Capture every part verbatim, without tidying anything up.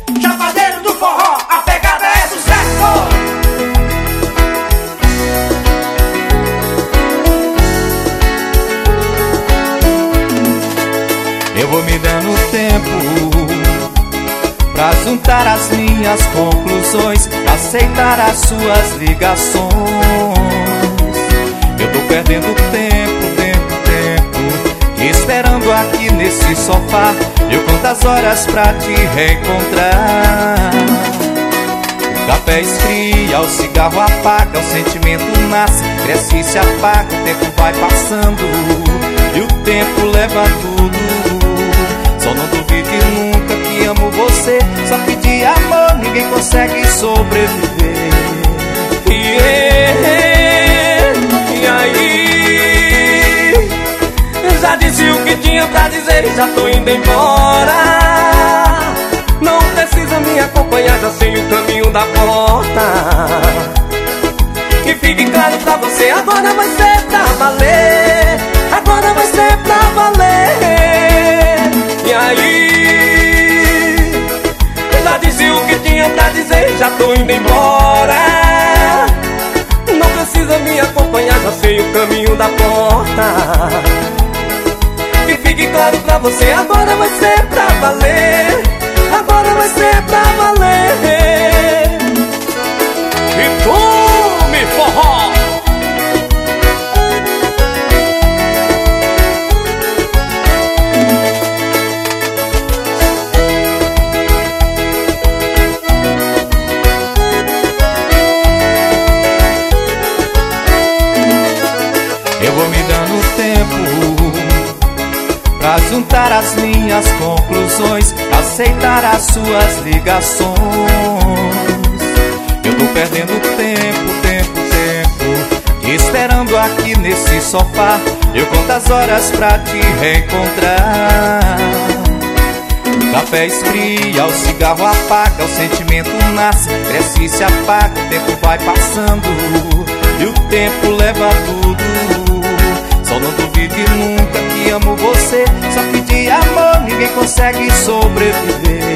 Chapadeiro do forró, a pegada é sucesso. Eu vou me dando tempo pra juntar as minhas conclusões, aceitar as suas ligações. Eu tô perdendo tempo, tempo, tempo, esperando aqui nesse sofá. Eu conto as horas pra te reencontrar. O café esfria, o cigarro apaga, o sentimento nasce, cresce e se apaga. O tempo vai passando e o tempo leva tudo. Só não duvide nunca que amo você, só que de amor ninguém consegue sobreviver. Yeah, e aí? Já disse o que tinha pra dizer, já tô indo embora. Não precisa me acompanhar, já sei o caminho da porta. Que fique claro pra você, agora vai ser pra valer. Agora vai ser pra valer. E aí? Já disse o que tinha pra dizer, já tô indo embora. Não precisa me acompanhar, já sei o caminho da porta. Que fique claro pra você, agora vai ser pra valer. Agora vai ser pra valer. E tome forró! Eu vou me dando tempo pra juntar as minhas conclusões, aceitar as suas ligações. Eu tô perdendo tempo, tempo, tempo, esperando aqui nesse sofá. Eu conto as horas pra te reencontrar. O café esfria, o cigarro apaga, o sentimento nasce, cresce e se apaga. O tempo vai passando e o tempo leva tudo. Só não duvide nunca que amo você, só que de amor ninguém consegue sobreviver.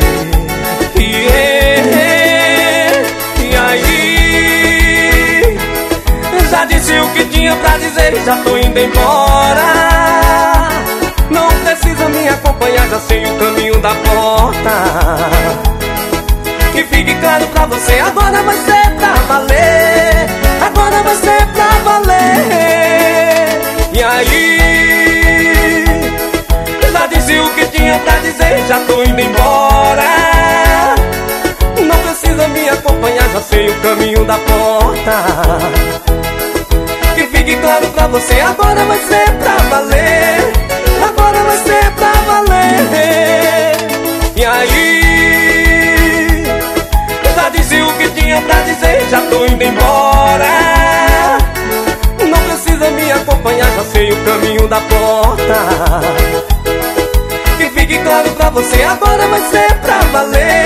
Yeah, e aí? Já disse o que tinha pra dizer, já tô indo embora. Não precisa me acompanhar, já sei o caminho da porta. Que fique claro pra você, agora vai ser pra valer. Agora vai ser pra valer. E aí? Já disse o que tinha pra dizer, já tô indo embora. Não precisa me acompanhar, já sei o caminho da porta. Que fique claro pra você, agora vai ser pra valer. Agora vai ser pra valer. E aí? Já disse o que tinha pra dizer, já tô indo embora. Não precisa me acompanhar, já sei o caminho da porta. Que fique claro pra você, agora vai ser pra valer.